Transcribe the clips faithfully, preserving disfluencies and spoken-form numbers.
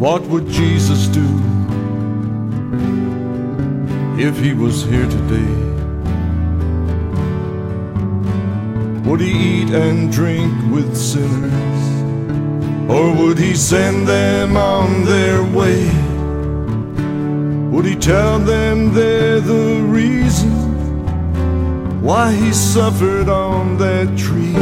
What would Jesus do if he was here today? Would he eat and drink with sinners, or would he send them on their way? Would he tell them they're the reason why he suffered on that tree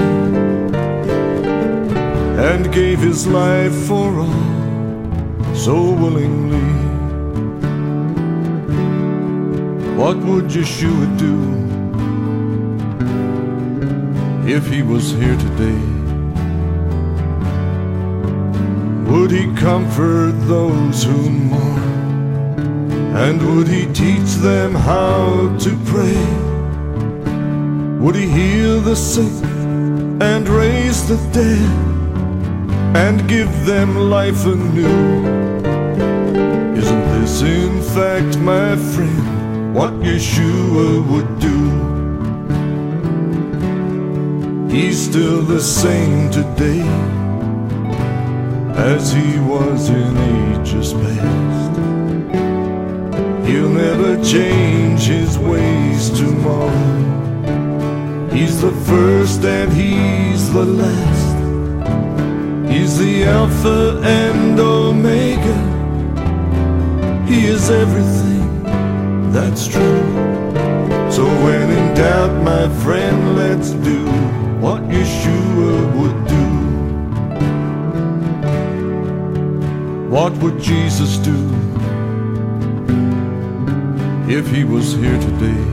and gave his life for all so willingly? What would Yeshua do if he was here today? Would he comfort those who mourn? And would he teach them how to pray? Would he heal the sick and raise the dead and give them life anew? Isn't this in fact, my friend, what Yeshua would do? He's still the same today as he was in ages past. He'll never change his ways tomorrow. He's the first and he's the last. He's the Alpha and Omega. He is everything that's true. So when in doubt, my friend, let's do what Yeshua would do. What would Jesus do if he was here today?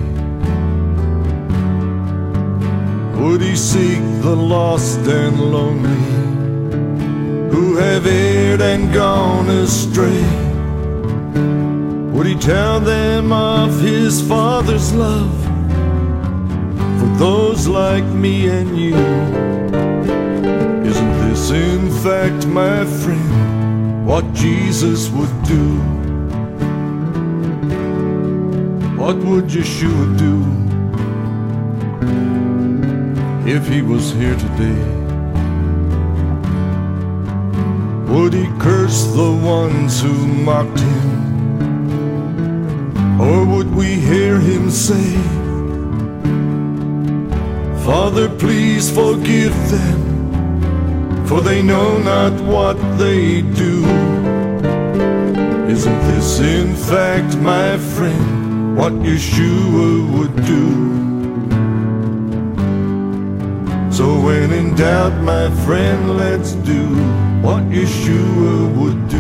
Would he seek the lost and lonely who have erred and gone astray? Would he tell them of his Father's love for those like me and you? Isn't this in fact, my friend, what Jesus would do? What would Yeshua do if he was here today? Would he curse the ones who mocked him? Or would we hear him say, Father, please forgive them, for they know not what they do? Isn't this in fact, my friend, what Yeshua would do? So when in doubt, my friend, let's do what Yeshua would do.